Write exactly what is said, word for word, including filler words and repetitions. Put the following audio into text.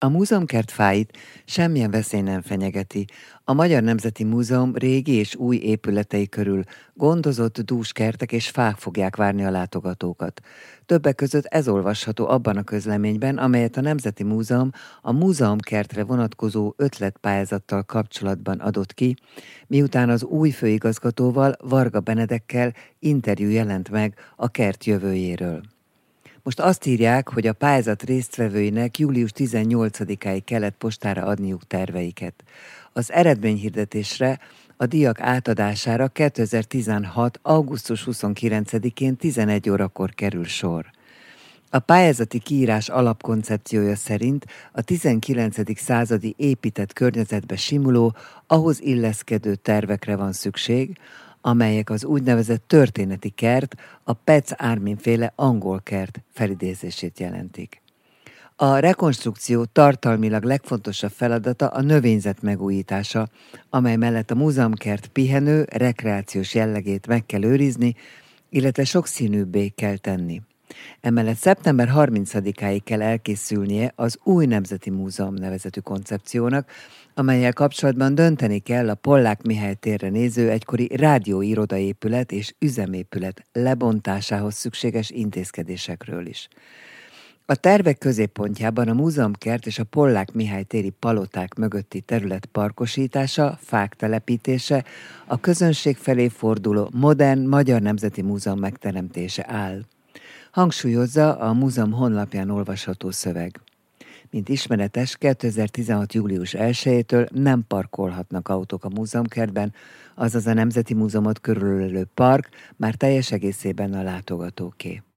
A múzeumkert fáit semmilyen veszély nem fenyegeti. A Magyar Nemzeti Múzeum régi és új épületei körül gondozott dús kertek és fák fogják várni a látogatókat. Többek között ez olvasható abban a közleményben, amelyet a Nemzeti Múzeum a múzeumkertre vonatkozó ötletpályázattal kapcsolatban adott ki, miután az új főigazgatóval, Varga Benedekkel interjú jelent meg a kert jövőjéről. Most azt írják, hogy a pályázat résztvevőinek július tizennyolcadikáig kellett postára adniuk terveiket. Az eredményhirdetésre, a díjak átadására kétezer-tizenhat. augusztus huszonkilencedikén tizenegy órakor kerül sor. A pályázati kiírás alapkoncepciója szerint a tizenkilencedik századi épített környezetbe simuló, ahhoz illeszkedő tervekre van szükség, amelyek az úgynevezett történeti kert, a Petz Armin féle angol kert felidézését jelentik. A rekonstrukció tartalmilag legfontosabb feladata a növényzet megújítása, amely mellett a múzeumkert pihenő, rekreációs jellegét meg kell őrizni, illetve sokszínűbbé kell tenni. Emellett szeptember harmincadikáig kell elkészülnie az új Nemzeti Múzeum nevezetű koncepciónak, amellyel kapcsolatban dönteni kell a Pollák Mihály térre néző egykori rádióirodaépület és üzemépület lebontásához szükséges intézkedésekről is. A tervek középpontjában a múzeumkert és a Pollák Mihály téri paloták mögötti terület parkosítása, fák telepítése, a közönség felé forduló modern Magyar Nemzeti Múzeum megteremtése áll. Hangsúlyozza a múzeum honlapján olvasható szöveg. Mint ismeretes, kétezer-tizenhat. július elsejétől nem parkolhatnak autók a múzeumkertben, azaz a Nemzeti Múzeumot körülölelő park már teljes egészében a látogatóké.